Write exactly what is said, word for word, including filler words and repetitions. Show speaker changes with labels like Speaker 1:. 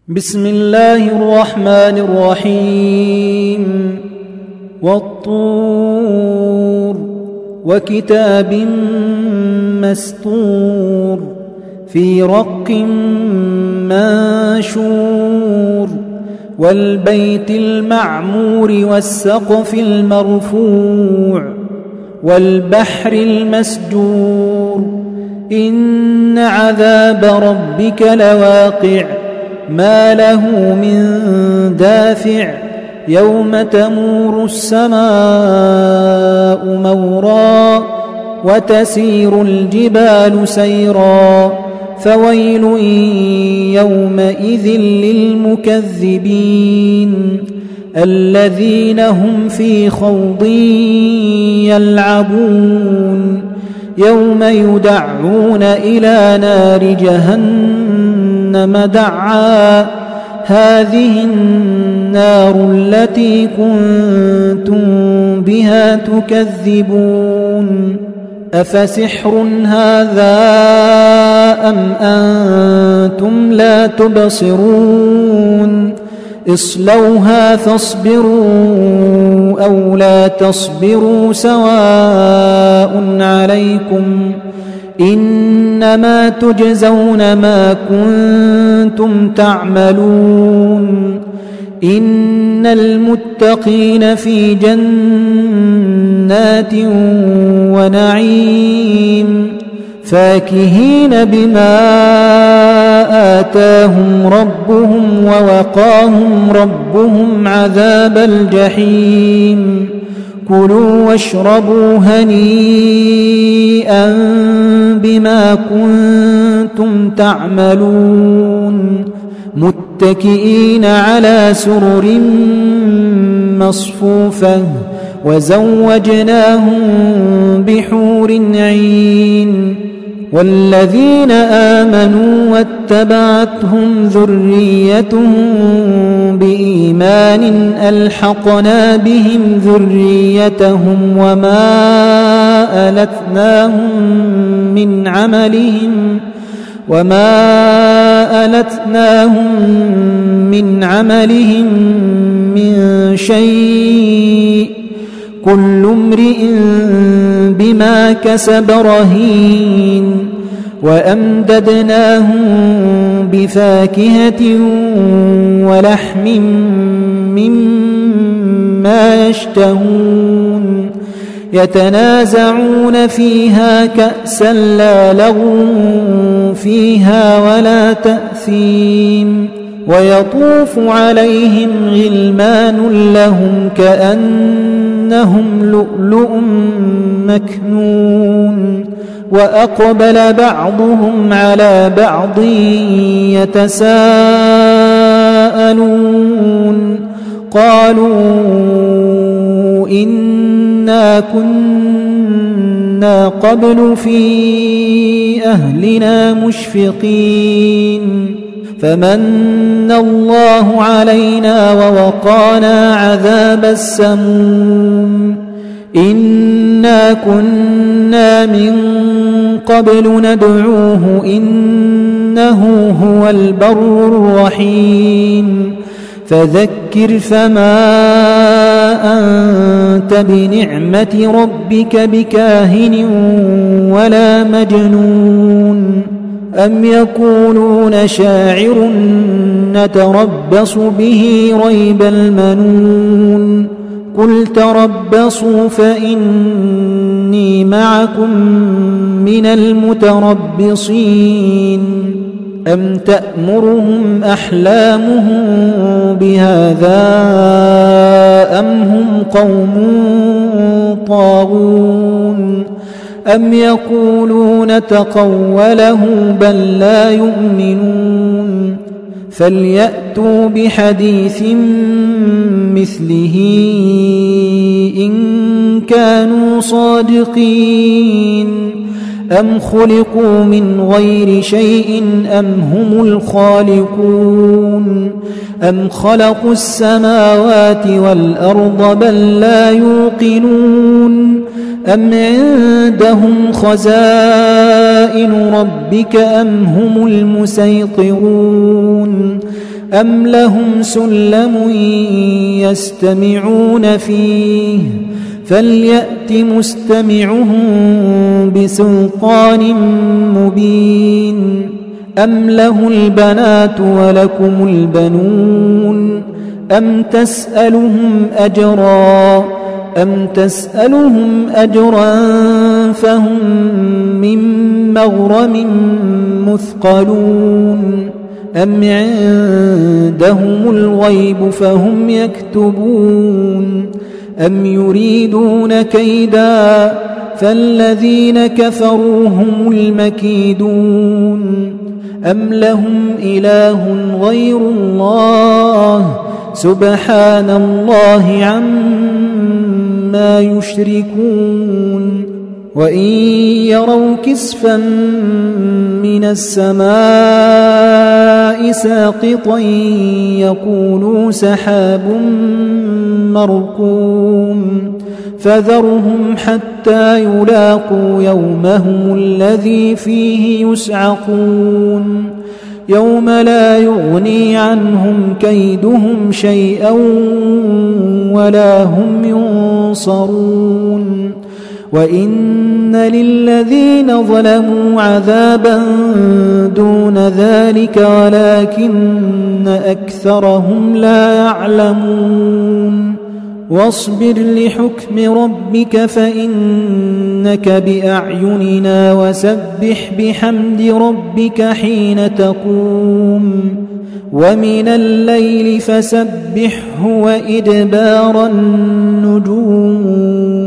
Speaker 1: بسم الله الرحمن الرحيم والطور وكتاب مسطور في رق منشور والبيت المعمور والسقف المرفوع والبحر المسجور إن عذاب ربك لواقع ما له من دافع يوم تمور السماء مورا وتسير الجبال سيرا فويل يومئذ للمكذبين الذين هم في خوض يلعبون يوم يدعون إلى نار جهنم دعا هذه النار التي كنتم بها تكذبون أفسحر هذا أم أنتم لا تبصرون اصلوها فاصبروا أو لا تصبروا سواء عليكم إنما تجزون ما كنتم تعملون إن المتقين في جنات ونعيم فاكهين بما آتاهم ربهم ووقاهم ربهم عذاب الجحيم كلوا واشربوا هنيئا بما كنتم تعملون متكئين على سرر مصفوفة وزوجناهم بحور عين والذين آمنوا واتبعتهم ذريتهم بإيمان ألحقنا بهم ذريتهم وما ألتناهم من عملهم وما ألتناهم من عملهم من شيء كل امرئ بما كسب رهين وأمددناهم بفاكهة ولحم مما يشتهون يتنازعون فيها كأسا لا لغو فيها ولا تأثيم ويطوف عليهم غلمان لهم كأنهم لؤلؤ مكنون وأقبل بعضهم على بعض يتساءلون قالوا إنا كنا قبل في أهلنا مشفقين فمن الله علينا ووقانا عذاب السموم إنا كنا من قبل ندعوه إنه هو البر الرحيم فذكر فما أنت بنعمة ربك بكاهن ولا مجنون أم يقولون شاعر نتربص به ريب المنون قل تربصوا فإني معكم من المتربصين أم تأمرهم أحلامهم بهذا أم هم قوم طاغون أم يقولون تقوله بل لا يؤمنون فليأتوا بحديث مثله إن كانوا صادقين أم خلقوا من غير شيء أم هم الخالقون أم خلقوا السماوات والأرض بل لا يوقنون أم عندهم خزائن ربك أم هم المسيطرون أم لهم سلم يستمعون فيه فليأت مستمعهم بسلطان مبين أم له البنات ولكم البنون أم تسألهم أجرا أم تسألهم أجرا فهم من مغرم مثقلون أم عندهم الغيب فهم يكتبون أم يريدون كيدا فالذين كفروا هم المكيدون أم لهم إله غير الله سبحان الله عما يشركون وإن يروا كسفا من السماء ساقطا يقولوا سحاب مركوم فذرهم حتى يلاقوا يومهم الذي فيه يسعقون يوم لا يغني عنهم كيدهم شيئا ولا هم ينصرون وإن للذين ظلموا عذابا دون ذلك ولكن أكثرهم لا يعلمون واصبر لحكم ربك فإنك بأعيننا وسبح بحمد ربك حين تقوم ومن الليل فسبحه وإدبار النجوم